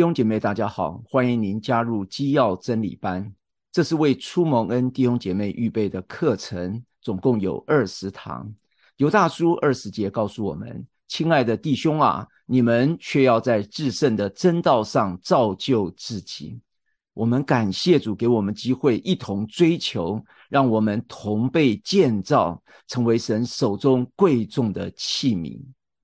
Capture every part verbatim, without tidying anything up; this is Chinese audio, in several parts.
弟兄姐妹大家好，欢迎您加入基要真理班，这是为初蒙恩弟兄姐妹预备的课程，总共有二十堂。犹大书二十节告诉我们，亲爱的弟兄啊，你们却要在至圣的真道上造就自己。我们感谢主给我们机会一同追求，让我们同被建造，成为神手中贵重的器皿。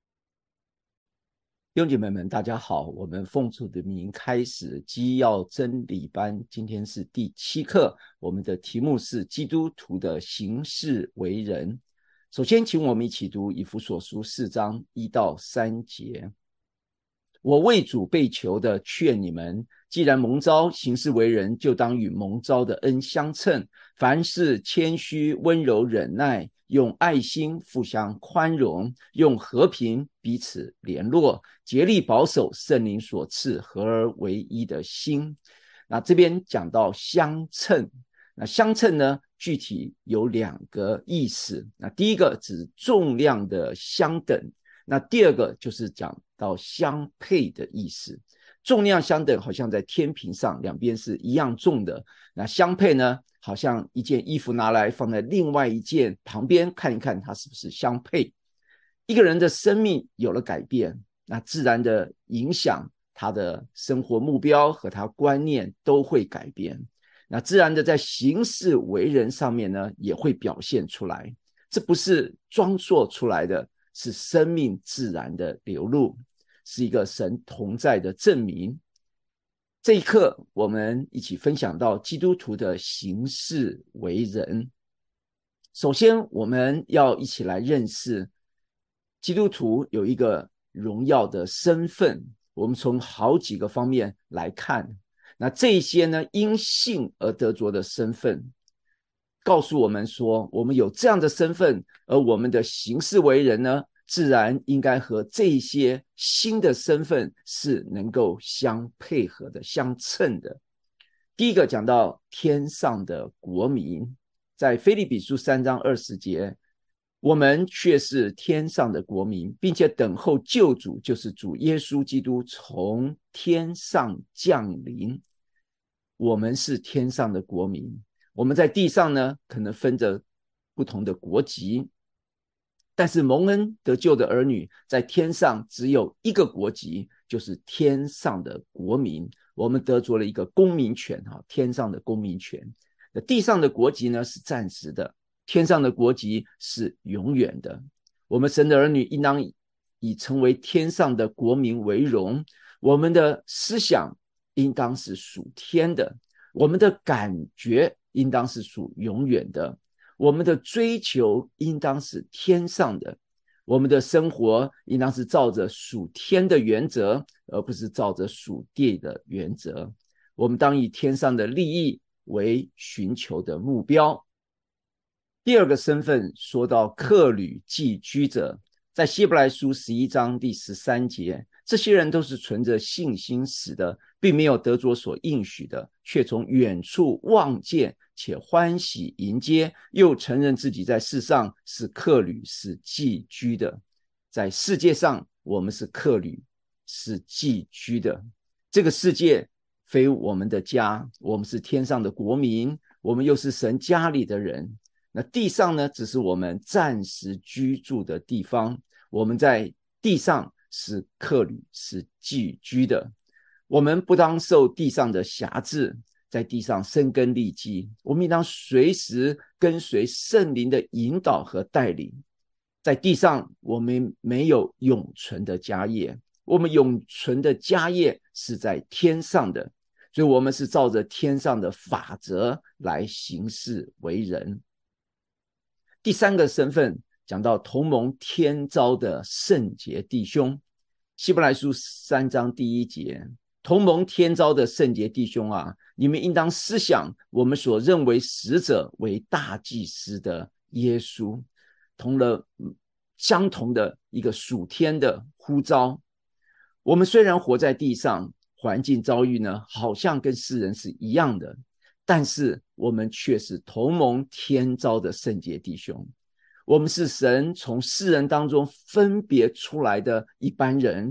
弟兄姐妹们大家好，我们奉主的名开始基要真理班，今天是第七课，我们的题目是基督徒的行事为人。首先请我们一起读以弗所书四章一到三节。我为主被求的劝你们，既然蒙召行事为人，就当与蒙召的恩相称，凡事谦虚温柔忍耐，用爱心互相宽容，用和平彼此联络，竭力保守圣灵所赐合而为一的心。那这边讲到相称，那相称呢具体有两个意思。那第一个指重量的相等，那第二个就是讲到相配的意思。重量相等好像在天平上两边是一样重的，那相配呢好像一件衣服拿来放在另外一件旁边看一看它是不是相配。一个人的生命有了改变，那自然的影响他的生活目标和他观念都会改变，那自然的在行事为人上面呢也会表现出来，这不是装作出来的，是生命自然的流露，是一个神同在的证明。这一课我们一起分享到基督徒的行事为人。首先我们要一起来认识基督徒有一个荣耀的身份，我们从好几个方面来看。那这些呢因信而得着的身份告诉我们说，我们有这样的身份，而我们的行事为人呢自然应该和这些新的身份是能够相配合的，相称的。第一个讲到天上的国民，在腓立比书三章二十节，我们却是天上的国民，并且等候救主，就是主耶稣基督从天上降临。我们是天上的国民，我们在地上呢可能分着不同的国籍，但是蒙恩得救的儿女在天上只有一个国籍，就是天上的国民，我们得着了一个公民权，天上的公民权。地上的国籍呢是暂时的，天上的国籍是永远的。我们神的儿女应当以成为天上的国民为荣，我们的思想应当是属天的，我们的感觉应当是属永远的，我们的追求应当是天上的，我们的生活应当是照着属天的原则，而不是照着属地的原则。我们当以天上的利益为寻求的目标。第二个身份说到客旅寄居者，在希伯来书十一章第十三节，这些人都是存着信心死的，并没有得着所应许的，却从远处望见，且欢喜迎接，又承认自己在世上是客旅，是寄居的。在世界上我们是客旅，是寄居的，这个世界非我们的家，我们是天上的国民，我们又是神家里的人。那地上呢只是我们暂时居住的地方，我们在地上是客旅，是寄居的。我们不当受地上的辖制，在地上生根立基，我们应当随时跟随圣灵的引导和带领。在地上我们没有永存的家业，我们永存的家业是在天上的，所以我们是照着天上的法则来行事为人。第三个身份讲到同蒙天召的圣洁弟兄，希伯来书三章第一节，同蒙天召的圣洁弟兄啊，你们应当思想我们所认为使者为大祭司的耶稣，同了相同的一个属天的呼召。我们虽然活在地上，环境遭遇呢好像跟世人是一样的，但是我们却是同蒙天召的圣洁弟兄，我们是神从世人当中分别出来的一般人，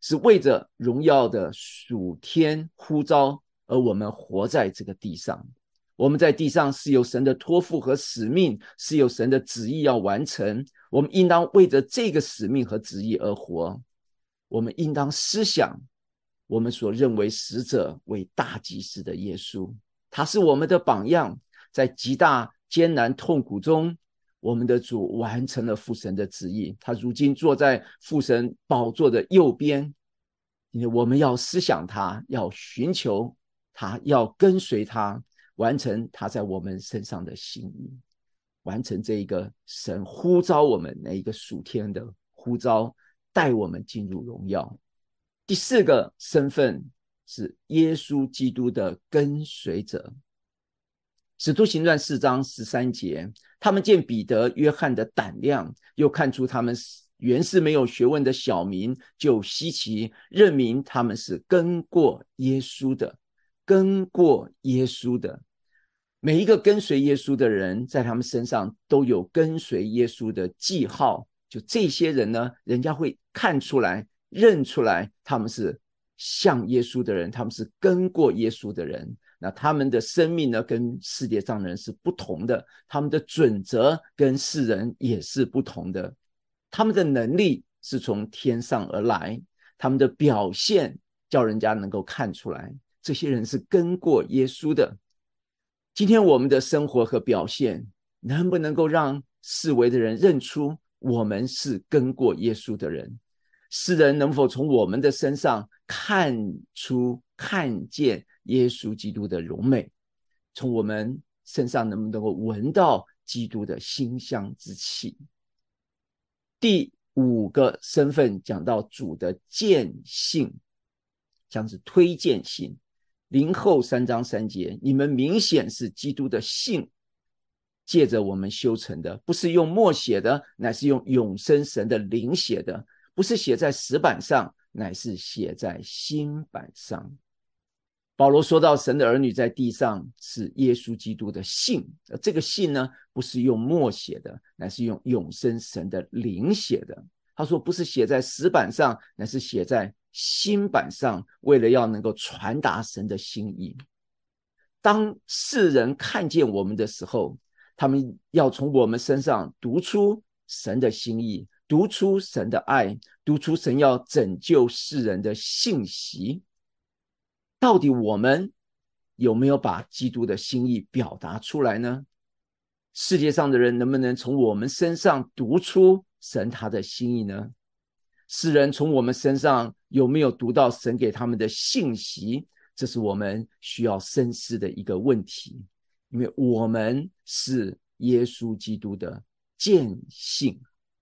是为着荣耀的属天呼召而我们活在这个地上。我们在地上是有神的托付和使命，是有神的旨意要完成，我们应当为着这个使命和旨意而活。我们应当思想我们所认为使者为大祭司的耶稣，他是我们的榜样，在极大艰难痛苦中，我们的主完成了父神的旨意，他如今坐在父神宝座的右边。因为我们要思想他，要寻求他，要跟随他，完成他在我们身上的心意，完成这一个神呼召我们那一个属天的呼召，带我们进入荣耀。第四个身份是耶稣基督的跟随者。使徒行传四章十三节，他们见彼得、约翰的胆量，又看出他们原是没有学问的小民，就稀奇，认明他们是跟过耶稣的，跟过耶稣的。每一个跟随耶稣的人，在他们身上都有跟随耶稣的记号。就这些人呢，人家会看出来、认出来，他们是像耶稣的人，他们是跟过耶稣的人。那他们的生命呢，跟世界上的人是不同的，他们的准则跟世人也是不同的。他们的能力是从天上而来，他们的表现叫人家能够看出来，这些人是跟过耶稣的。今天我们的生活和表现能不能够让四围的人认出我们是跟过耶稣的人？世人能否从我们的身上看出看见耶稣基督的荣美？从我们身上能不能够闻到基督的馨香之气？第五个身份讲到主的荐信，像是推荐信。林后三章三节，你们明显是基督的信，借着我们修成的，不是用墨写的，乃是用永生神的灵写的，不是写在石板上，乃是写在心板上。保罗说到神的儿女在地上是耶稣基督的信，而这个信呢，不是用墨写的，乃是用永生神的灵写的。他说不是写在石板上，乃是写在心板上，为了要能够传达神的心意。当世人看见我们的时候，他们要从我们身上读出神的心意，读出神的爱，读出神要拯救世人的信息。到底我们有没有把基督的心意表达出来呢？世界上的人能不能从我们身上读出神他的心意呢？世人从我们身上有没有读到神给他们的信息？这是我们需要深思的一个问题，因为我们是耶稣基督的荐信。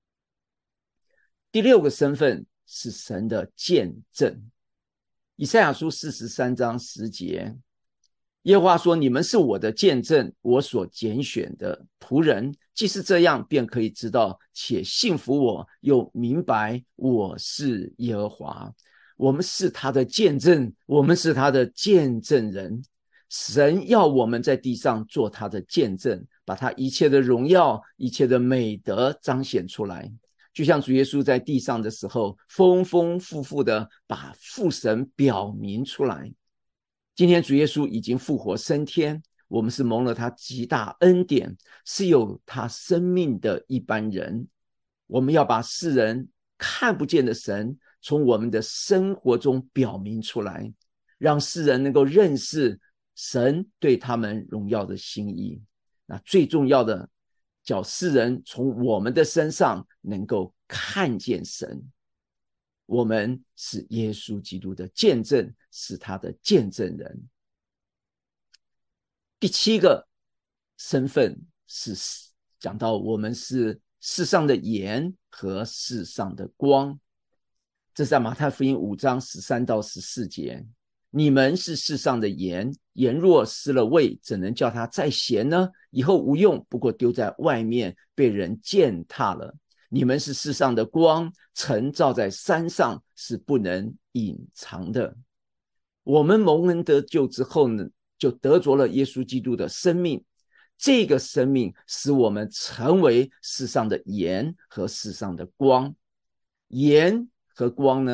第六个身份是神的见证。以赛亚书四十三章十节，耶和华说，你们是我的见证，我所拣选的仆人，既是这样，便可以知道且信服我，又明白我是耶和华。我们是他的见证，我们是他的见证人。神要我们在地上做他的见证，把他一切的荣耀、一切的美德彰显出来。就像主耶稣在地上的时候，丰丰富富的把父神表明出来。今天主耶稣已经复活升天，我们是蒙了他极大恩典，是有他生命的一般人。我们要把世人看不见的神从我们的生活中表明出来，让世人能够认识神对他们荣耀的心意。那最重要的，叫世人从我们的身上能够看见神。我们是耶稣基督的见证，是他的见证人。第七个身份是讲到我们是世上的盐和世上的光。这是在马太福音五章十三到十四节。你们是世上的盐，盐若失了味，怎能叫它再咸呢？以后无用，不过丢在外面，被人践踏了。你们是世上的光，晨照在山上，是不能隐藏的。我们蒙恩得救之后呢，就得着了耶稣基督的生命。这个生命使我们成为世上的盐和世上的光。盐和光呢，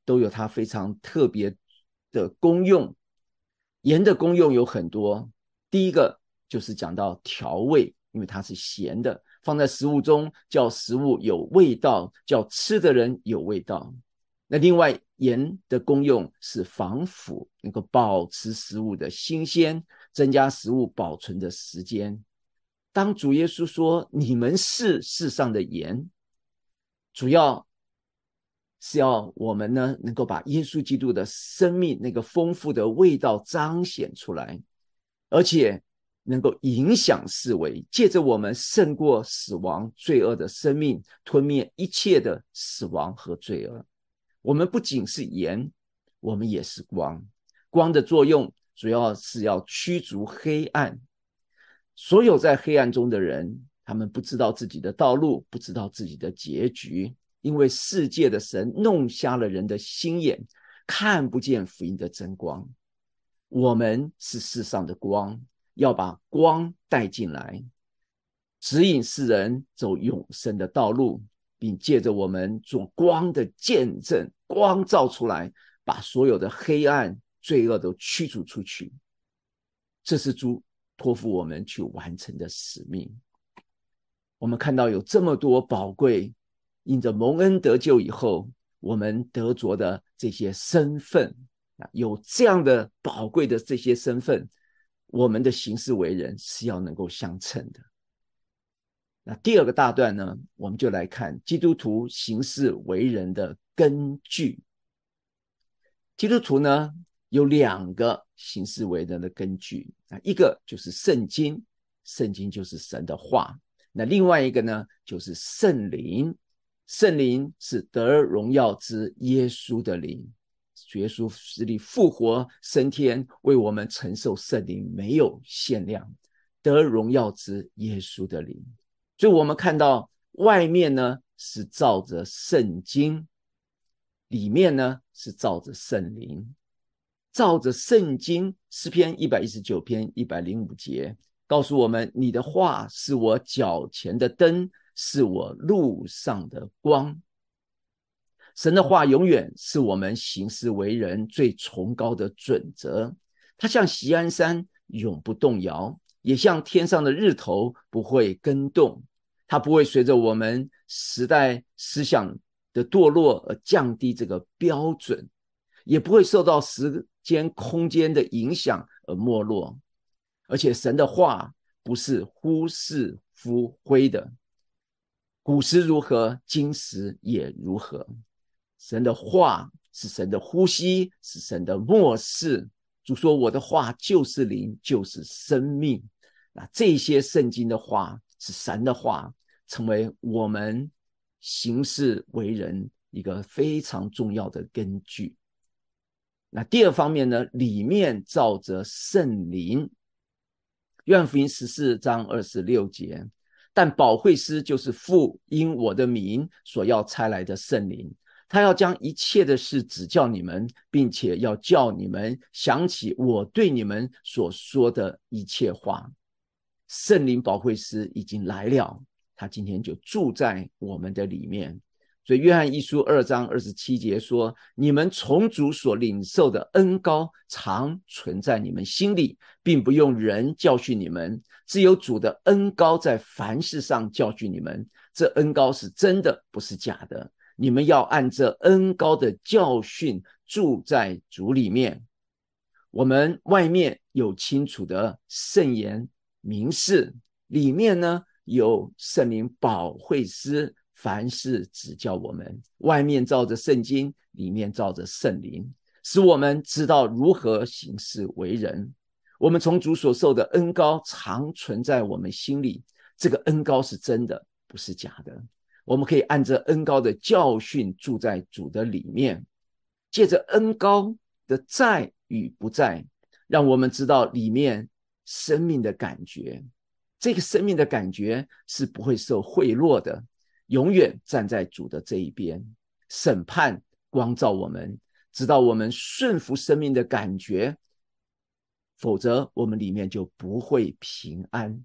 都有它非常特别的功用。盐的功用有很多，第一个就是讲到调味，因为它是咸的，放在食物中叫食物有味道，叫吃的人有味道。那另外盐的功用是防腐，能够保持食物的新鲜，增加食物保存的时间。当主耶稣说你们是世上的盐，主要是要我们呢能够把耶稣基督的生命那个丰富的味道彰显出来，而且能够影响四围，借着我们胜过死亡罪恶的生命，吞灭一切的死亡和罪恶。我们不仅是盐，我们也是光。光的作用主要是要驱逐黑暗。所有在黑暗中的人，他们不知道自己的道路，不知道自己的结局，因为世界的神弄瞎了人的心眼，看不见福音的真光。我们是世上的光，要把光带进来，指引世人走永生的道路，并借着我们做光的见证，光照出来，把所有的黑暗罪恶都驱逐出去。这是主托付我们去完成的使命。我们看到有这么多宝贵，因着蒙恩得救以后，我们得着的这些身份，有这样的宝贵的这些身份，我们的行事为人是要能够相称的。那第二个大段呢，我们就来看基督徒行事为人的根据。基督徒呢有两个行事为人的根据，一个就是圣经，圣经就是神的话。那另外一个呢就是圣灵，圣灵是得荣耀之耶稣的灵，耶稣死里复活升天，为我们承受圣灵没有限量，得荣耀之耶稣的灵。所以我们看到外面呢是照着圣经，里面呢是照着圣灵。照着圣经，诗篇一百一十九篇一百零五节告诉我们，你的话是我脚前的灯，是我路上的光。神的话永远是我们行事为人最崇高的准则，它像锡安山永不动摇，也像天上的日头不会更动。它不会随着我们时代思想的堕落而降低这个标准，也不会受到时间空间的影响而没落。而且神的话不是忽是忽灰的，古时如何，今时也如何。神的话是神的呼吸，是神的默示。主说我的话就是灵，就是生命。那这些圣经的话是神的话，成为我们行事为人一个非常重要的根据。那第二方面呢，里面照着圣灵。约翰福音十四章二十六节，但保惠师就是父因我的名所要差来的圣灵，他要将一切的事指教你们，并且要叫你们想起我对你们所说的一切话。圣灵保惠师已经来了，他今天就住在我们的里面。所以约翰一书二章二十七节说，你们从主所领受的恩膏常存在你们心里，并不用人教训你们，只有主的恩膏在凡事上教训你们，这恩膏是真的，不是假的。你们要按这恩膏的教训住在主里面。我们外面有清楚的圣言明示，里面呢有圣灵保惠师，凡事指教我们。外面照着圣经，里面照着圣灵，使我们知道如何行事为人。我们从主所受的恩膏常存在我们心里，这个恩膏是真的，不是假的。我们可以按着恩膏的教训住在主的里面，借着恩膏的在与不在，让我们知道里面生命的感觉。这个生命的感觉是不会受贿赂的，永远站在主的这一边。审判光照我们，直到我们顺服生命的感觉，否则我们里面就不会平安。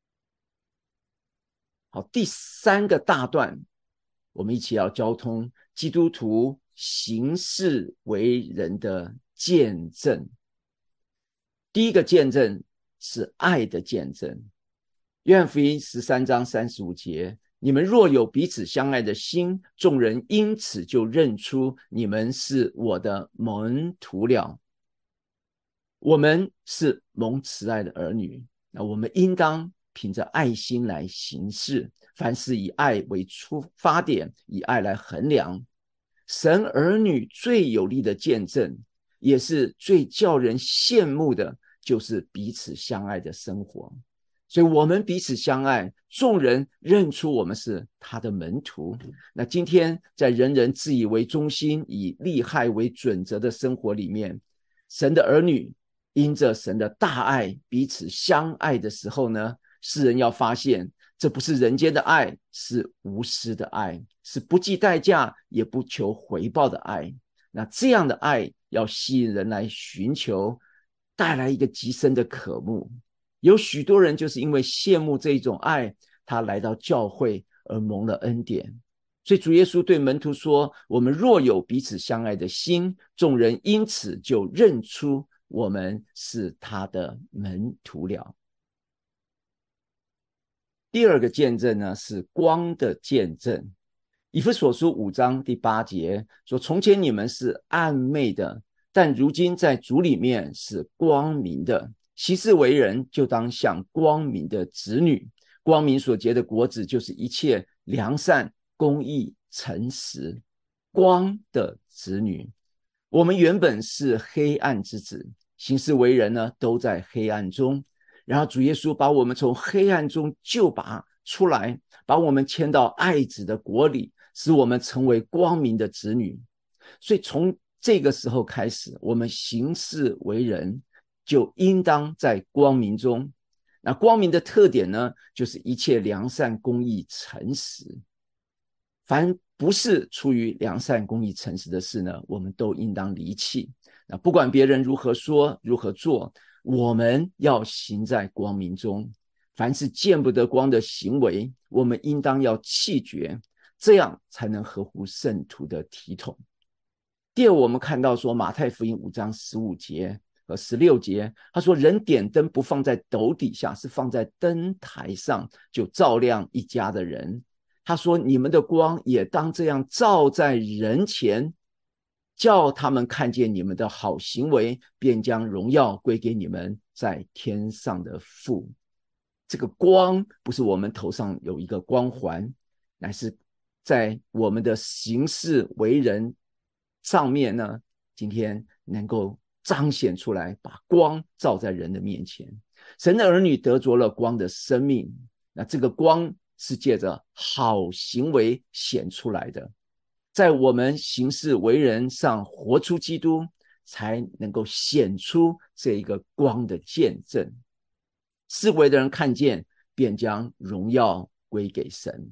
好，第三个大段，我们一起要交通基督徒行事为人的见证。第一个见证是爱的见证。约翰福音十三章三十五节，你们若有彼此相爱的心，众人因此就认出你们是我的门徒了。我们是蒙慈爱的儿女，那我们应当凭着爱心来行事，凡事以爱为出发点，以爱来衡量。神儿女最有力的见证，也是最叫人羡慕的，就是彼此相爱的生活。所以我们彼此相爱，众人认出我们是他的门徒。那今天在人人自以为中心，以利害为准则的生活里面，神的儿女因着神的大爱彼此相爱的时候呢，世人要发现这不是人间的爱，是无私的爱，是不计代价也不求回报的爱。那这样的爱要吸引人来寻求，带来一个极深的渴慕。有许多人就是因为羡慕这种爱，他来到教会而蒙了恩典。所以主耶稣对门徒说，我们若有彼此相爱的心，众人因此就认出我们是他的门徒了。第二个见证呢，是光的见证。以弗所书五章第八节说，从前你们是暗昧的，但如今在主里面是光明的，行事为人就当像光明的子女。光明所结的果子就是一切良善、公义、诚实。光的子女，我们原本是黑暗之子，行事为人呢都在黑暗中，然后主耶稣把我们从黑暗中救拔出来，把我们迁到爱子的国里，使我们成为光明的子女。所以从这个时候开始，我们行事为人就应当在光明中。那光明的特点呢，就是一切良善、公义、诚实。凡不是出于良善、公义、诚实的事呢，我们都应当离弃。那不管别人如何说、如何做，我们要行在光明中。凡是见不得光的行为，我们应当要弃绝，这样才能合乎圣徒的体统。第二，我们看到说马太福音五章十五节和十六节，他说人点灯不放在斗底下，是放在灯台上，就照亮一家的人。他说你们的光也当这样照在人前，叫他们看见你们的好行为，便将荣耀归给你们在天上的父。这个光不是我们头上有一个光环，乃是在我们的行事为人上面呢，今天能够彰显出来，把光照在人的面前。神的儿女得着了光的生命，那这个光是借着好行为显出来的，在我们行事为人上活出基督，才能够显出这一个光的见证。四围的人看见，便将荣耀归给神。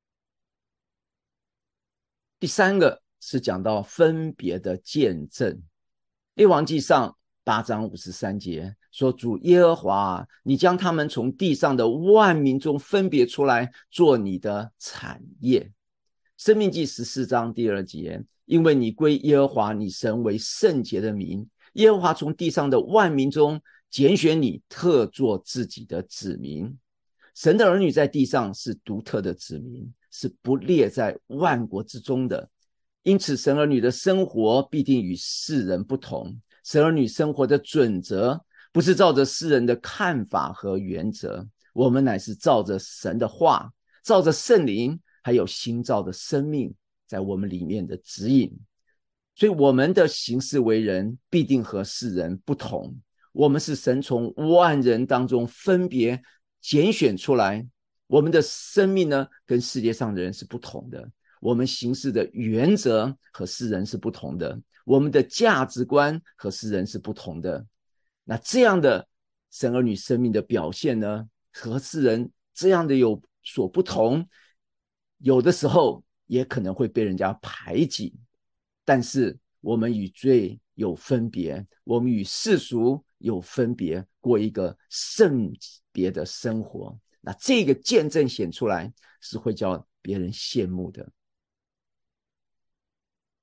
第三个是讲到分别的见证。列王纪上八章五十三节说，主耶和华，你将他们从地上的万民中分别出来，做你的产业。申命记十四章第二节，因为你归耶和华你神为圣洁的民，耶和华从地上的万民中拣选你，特作自己的子民。神的儿女在地上是独特的子民，是不列在万国之中的。因此神儿女的生活必定与世人不同。神儿女生活的准则不是照着世人的看法和原则，我们乃是照着神的话，照着圣灵还有新造的生命在我们里面的指引。所以我们的行事为人必定和世人不同，我们是神从万人当中分别拣选出来，我们的生命呢，跟世界上的人是不同的，我们行事的原则和世人是不同的，我们的价值观和世人是不同的。那这样的神儿女生命的表现呢，和世人这样的有所不同，有的时候也可能会被人家排挤，但是我们与罪有分别，我们与世俗有分别，过一个圣别的生活。那这个见证显出来，是会叫别人羡慕的。第四个是讲到分别的见证。列王纪上八章五十三节说，主耶和华，你将他们从地上的万民中分别出来，做你的产业。申命记十四章第二节，因为你归耶和华你神为圣洁的民，耶和华从地上的万民中拣选你，特作自己的子民。神的儿女在地上是独特的子民，是不列在万国之中的。在我们行事为人上活出基督，才能够显出这一个光的见证。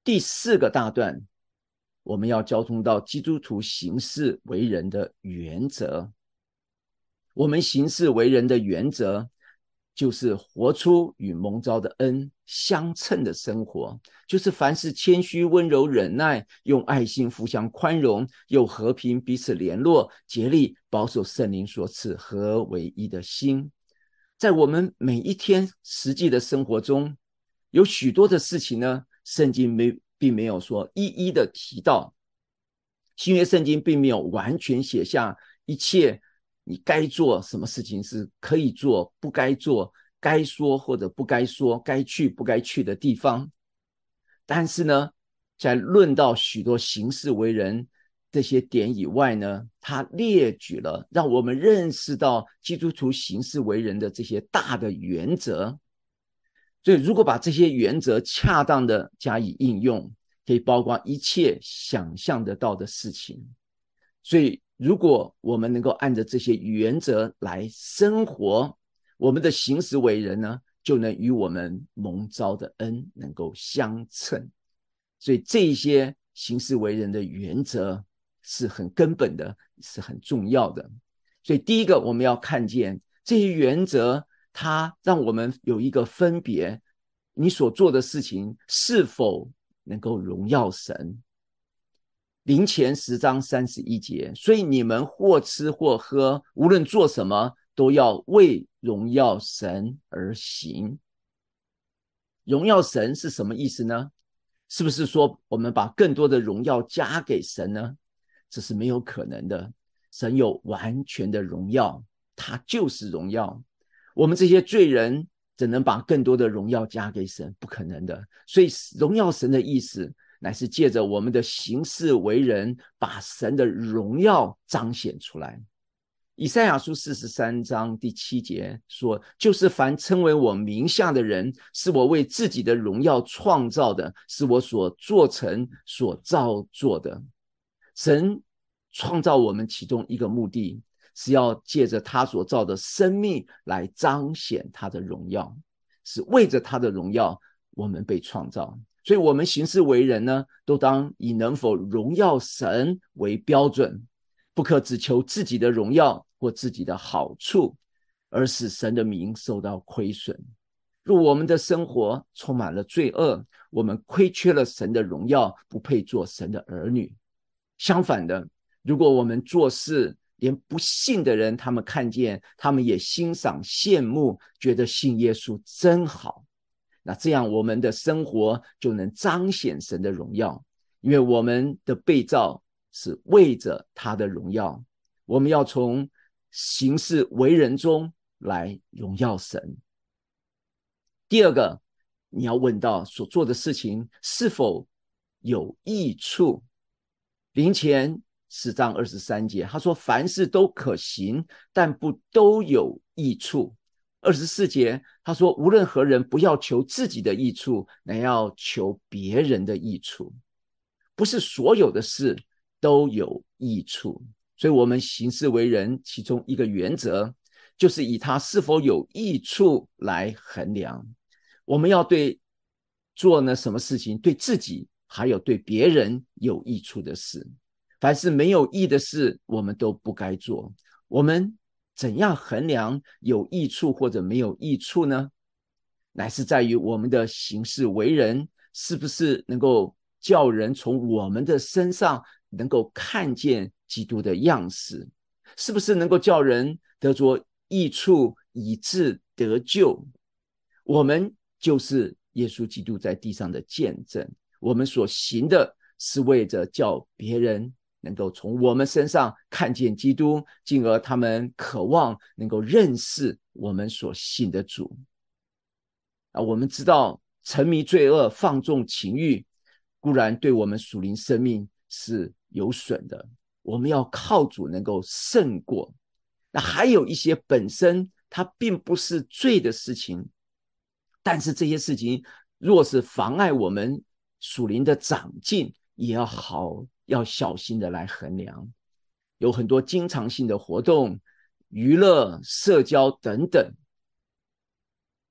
第四个大段，我们要交通到基督徒行事为人的原则。我们行事为人的原则，就是活出与蒙召的恩相称的生活，就是凡事谦虚、温柔、忍耐，用爱心互相宽容，又和平彼此联络，竭力保守圣灵所赐合为一的心。在我们每一天实际的生活中，有许多的事情呢，圣经没并没有说一一的提到，新约圣经并没有完全写下一切你该做什么事情是可以做，不该做，该说或者不该说，该去不该去的地方。但是呢，在论到许多行事为人这些点以外呢，他列举了让我们认识到基督徒行事为人的这些大的原则。所以如果把这些原则恰当的加以应用，可以包括一切想象得到的事情。所以如果我们能够按着这些原则来生活，我们的行事为人呢，就能与我们蒙召的恩能够相称。所以这些行事为人的原则是很根本的，是很重要的。所以第一个，我们要看见这些原则，它让我们有一个分别，你所做的事情是否能够荣耀神。林前十章三十一节，所以你们或吃或喝，无论做什么，都要为荣耀神而行。荣耀神是什么意思呢？是不是说我们把更多的荣耀加给神呢？这是没有可能的。神有完全的荣耀，他就是荣耀。我们这些罪人怎能把更多的荣耀加给神？不可能的。所以荣耀神的意思乃是借着我们的行事为人，把神的荣耀彰显出来。以赛亚书四十三章第七节说，就是凡称为我名下的人，是我为自己的荣耀创造的，是我所做成所造作的。神创造我们其中一个目的，是要借着他所造的生命来彰显他的荣耀，是为着他的荣耀我们被创造。所以我们行事为人呢，都当以能否荣耀神为标准，不可只求自己的荣耀或自己的好处，而使神的名受到亏损。若我们的生活充满了罪恶，我们亏缺了神的荣耀，不配做神的儿女。相反的，如果我们做事连不信的人他们看见，他们也欣赏羡慕，觉得信耶稣真好，那这样我们的生活就能彰显神的荣耀。因为我们的被造是为着他的荣耀，我们要从行事为人中来荣耀神。第二个，你要问到所做的事情是否有益处。林前十章二十三节，他说凡事都可行，但不都有益处。二十四节，他说无论何人，不要求自己的益处，乃要求别人的益处。不是所有的事都有益处，所以我们行事为人其中一个原则，就是以它是否有益处来衡量。我们要对做呢什么事情，对自己还有对别人有益处的事。凡是没有益的事，我们都不该做。我们怎样衡量有益处或者没有益处呢？乃是在于我们的行事为人是不是能够叫人从我们的身上能够看见基督的样式，是不是能够叫人得着益处以致得救。我们就是耶稣基督在地上的见证，我们所行的是为着叫别人能够从我们身上看见基督，进而他们渴望能够认识我们所信的主。啊，我们知道沉迷罪恶、放纵情欲，固然对我们属灵生命是有损的，我们要靠主能够胜过。那还有一些本身它并不是罪的事情，但是这些事情若是妨碍我们属灵的长进，也要好要小心的来衡量。有很多经常性的活动、娱乐、社交等等，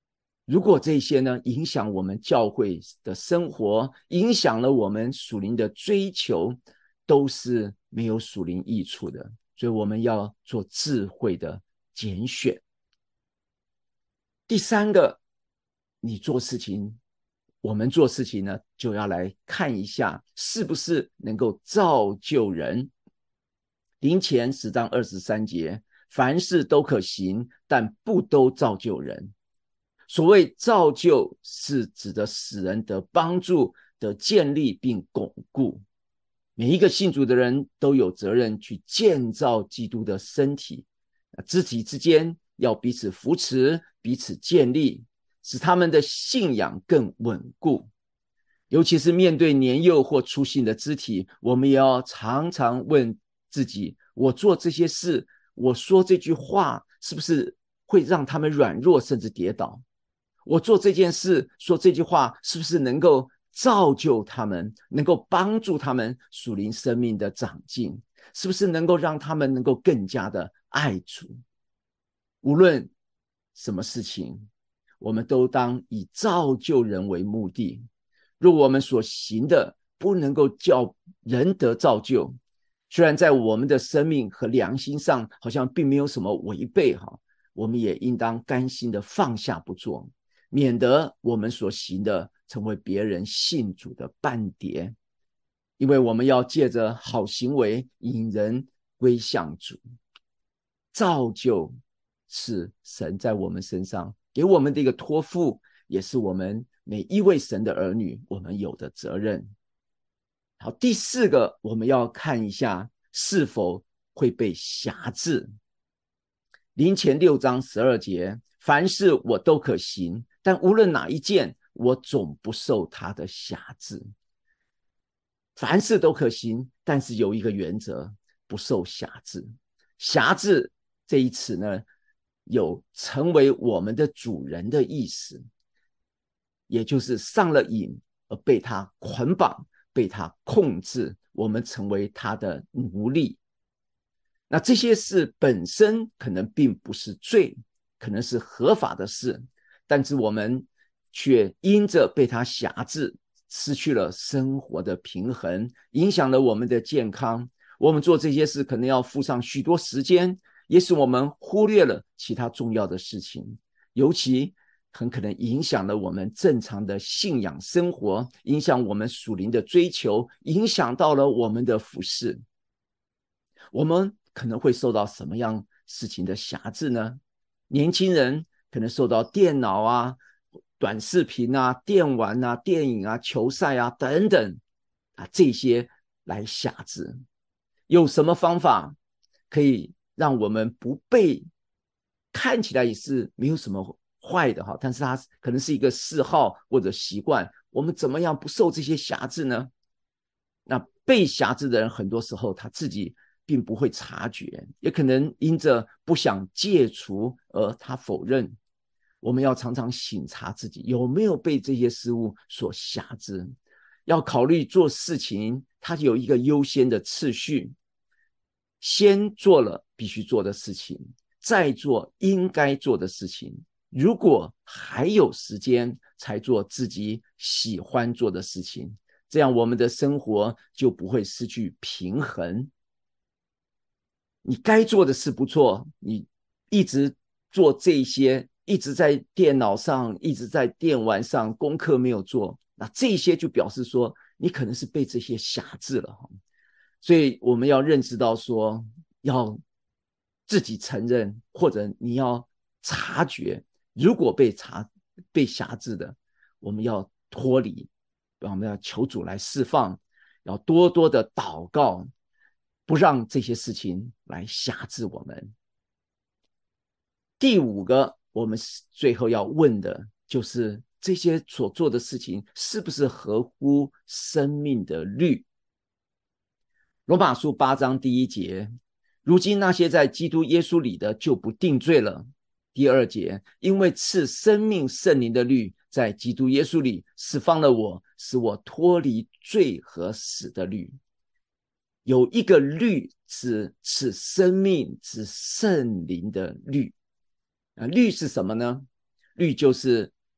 如果这些呢影响我们教会的生活，影响了我们属灵的追求，都是没有属灵益处的。所以我们要做智慧的拣选。第三个，你做事情，我们做事情呢，就要来看一下是不是能够造就人。林前十章二十三节，凡事都可行，但不都造就人。所谓造就，是指的使人得帮助、得建立并巩固。每一个信主的人都有责任去建造基督的身体，肢体之间要彼此扶持、彼此建立，使他们的信仰更稳固。尤其是面对年幼或粗信的肢体，我们也要常常问自己，我做这些事，我说这句话，是不是会让他们软弱甚至跌倒？我做这件事，说这句话，是不是能够造就他们，能够帮助他们属灵生命的长进？是不是能够让他们能够更加的爱主？无论什么事情，我们都当以造就人为目的。若我们所行的不能够叫人得造就，虽然在我们的生命和良心上好像并没有什么违背，我们也应当甘心的放下不做，免得我们所行的成为别人信主的绊跌。因为我们要借着好行为引人归向主。造就是神在我们身上给我们的一个托付，也是我们每一位神的儿女我们有的责任。好，第四个，我们要看一下是否会被辖制。林前六章十二节，凡事我都可行，但无论哪一件，我总不受他的辖制。凡事都可行，但是有一个原则，不受辖制。辖制这一词呢，有成为我们的主人的意思，也就是上了瘾而被他捆绑，被他控制，我们成为他的奴隶。那这些事本身可能并不是罪，可能是合法的事，但是我们却因着被他辖制，失去了生活的平衡，影响了我们的健康。我们做这些事可能要付上许多时间，也使我们忽略了其他重要的事情，尤其很可能影响了我们正常的信仰生活，影响我们属灵的追求，影响到了我们的服事。我们可能会受到什么样事情的辖制呢？年轻人可能受到电脑啊、短视频啊、电玩啊、电影啊、球赛啊等等啊这些来辖制。有什么方法可以让我们不被，看起来也是没有什么坏的，但是它可能是一个嗜好或者习惯，我们怎么样不受这些辖制呢？那被辖制的人很多时候他自己并不会察觉，也可能因着不想戒除而他否认。我们要常常省察自己有没有被这些事物所辖制，要考虑做事情它有一个优先的次序，先做了必须做的事情，再做应该做的事情，如果还有时间才做自己喜欢做的事情，这样我们的生活就不会失去平衡。你该做的事不做，你一直做这些，一直在电脑上，一直在电玩上，功课没有做，那这些就表示说你可能是被这些辖制了。所以我们要认识到说，要自己承认，或者你要察觉，如果被查被辖制的，我们要脱离，我们要求主来释放，要多多的祷告，不让这些事情来辖制我们。第五个，我们最后要问的就是这些所做的事情是不是合乎生命的律。罗马书八章第一节，如今那些在基督耶稣里的就不定罪了。第二节，因为赐生命圣灵的律在基督耶稣里释放了我，使我脱离罪和死的律。有一个律是赐生命之圣灵的律。律是什么呢？律就是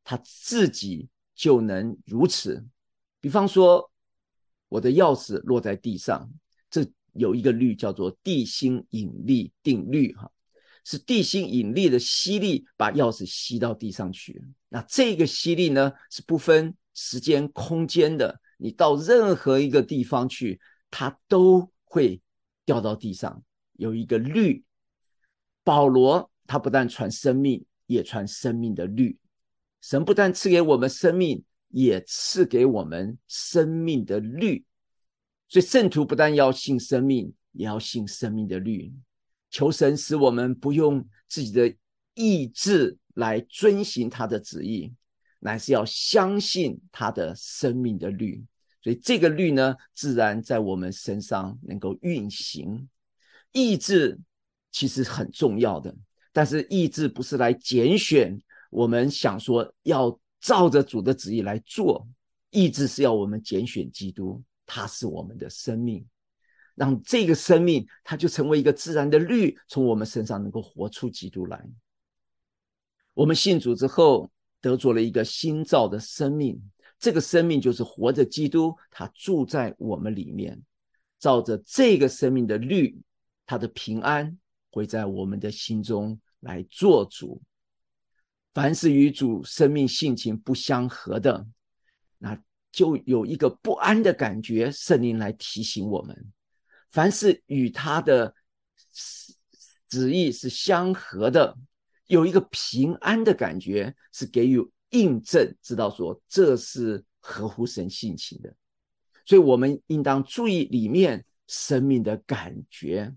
他自己就能如此。比方说，我的钥匙落在地上，这有一个律叫做地心引力定律，是地心引力的吸力把钥匙吸到地上去。那这个吸力呢，是不分时间空间的，你到任何一个地方去，它都会掉到地上，有一个律。保罗他不但传生命，也传生命的律。神不但赐给我们生命，也赐给我们生命的律。所以圣徒不但要信生命，也要信生命的律。求神使我们不用自己的意志来遵行他的旨意，乃是要相信他的生命的律。所以这个律呢，自然在我们身上能够运行。意志其实很重要的，但是意志不是来拣选我们想说要照着主的旨意来做，意志是要我们拣选基督，他是我们的生命，让这个生命它就成为一个自然的律，从我们身上能够活出基督来。我们信主之后得着了一个新造的生命，这个生命就是活着基督，他住在我们里面，照着这个生命的律，他的平安会在我们的心中来做主。凡是与主生命性情不相合的，那就有一个不安的感觉，圣灵来提醒我们。凡是与他的旨意是相合的，有一个平安的感觉，是给予印证，知道说这是合乎神性情的。所以我们应当注意里面生命的感觉，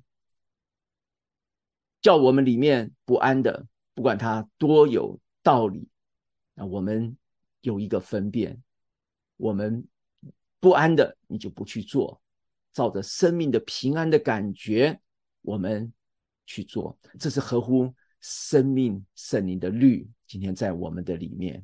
叫我们里面不安的，不管它多有道理，那我们有一个分辨，我们不安的你就不去做，照着生命的平安的感觉我们去做，这是合乎生命圣灵的律，今天在我们的里面。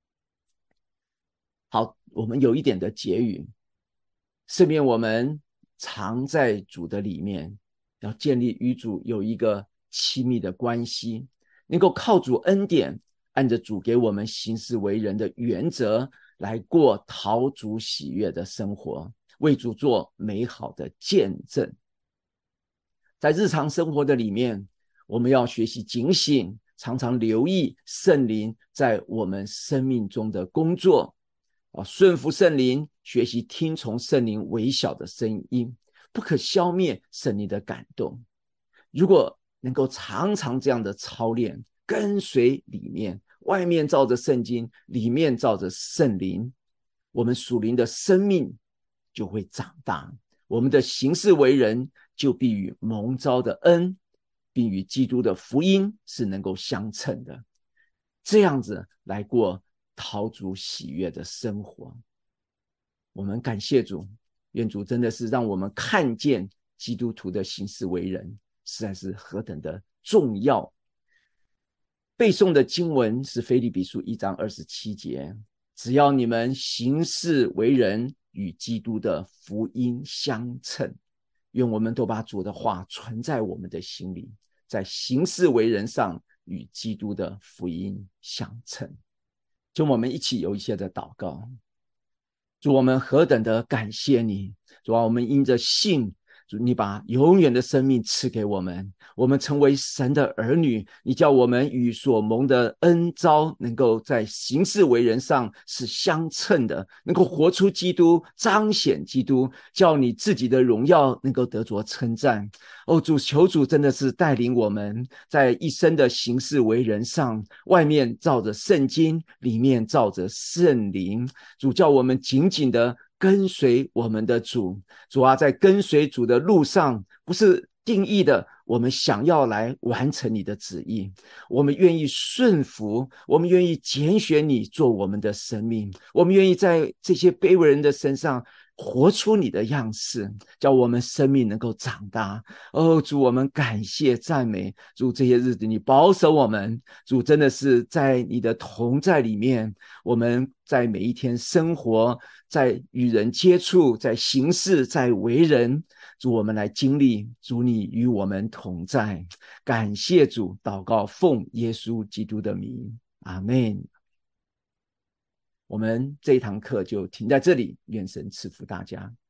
好，我们有一点的结语，圣愿我们常在主的里面，要建立与主有一个亲密的关系，能够靠主恩典，按着主给我们行事为人的原则来过讨主喜悦的生活，为主做美好的见证。在日常生活的里面，我们要学习警醒，常常留意圣灵在我们生命中的工作，顺服圣灵，学习听从圣灵微小的声音，不可消灭圣灵的感动。如果能够常常这样的操练，跟随里面，外面照着圣经，里面照着圣灵，我们属灵的生命就会长大，我们的行事为人就必与蒙召的恩，并与基督的福音是能够相称的，这样子来过讨主喜悦的生活。我们感谢主，愿主真的是让我们看见基督徒的行事为人实在是何等的重要。背诵的经文是腓立比书一章二十七节，只要你们行事为人与基督的福音相称。愿我们都把主的话存在我们的心里，在行事为人上与基督的福音相称。就我们一起有一些的祷告。主，我们何等的感谢你，主啊，我们因着信，主你把永远的生命赐给我们，我们成为神的儿女，你叫我们与所蒙的恩召能够在行事为人上是相称的，能够活出基督，彰显基督，叫你自己的荣耀能够得着称赞。哦，主，求主真的是带领我们在一生的行事为人上，外面照着圣经，里面照着圣灵。主，叫我们紧紧的跟随我们的主。主啊，在跟随主的路上，不是定义的我们想要来完成你的旨意，我们愿意顺服，我们愿意拣选你做我们的生命，我们愿意在这些卑微人的身上活出你的样式，叫我们生命能够长大。哦，主，我们感谢赞美主，这些日子你保守我们，主真的是在你的同在里面，我们在每一天生活，在与人接触，在行事，在为人，主，我们来经历主你与我们同在。感谢主，祷告奉耶稣基督的名，阿们。 我们这一堂课就停在这里，愿神赐福大家。